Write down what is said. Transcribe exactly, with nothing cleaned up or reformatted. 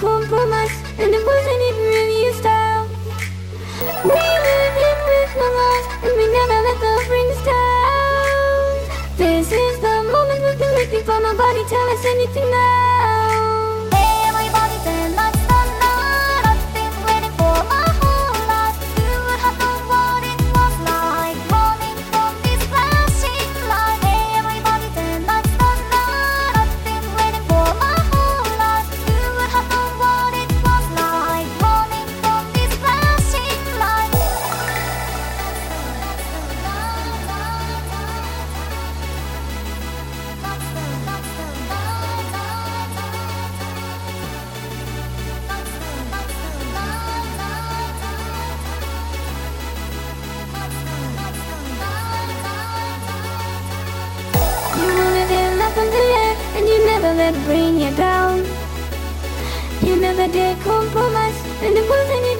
compromise, and it wasn't even really your style. We lived in with no laws, and we never let the rings down. This is the moment we've been waiting for, nobody tell us anything now. Everybody dance the night, I've been waiting for my whole life to happen what it was like, running from this flashing light. Everybody dance the night, I've been waiting for my whole life to happen what it was like, running from this flashing light. You wanted it up in the air, and you never let it bring you down. You never did compromise, and it wasn't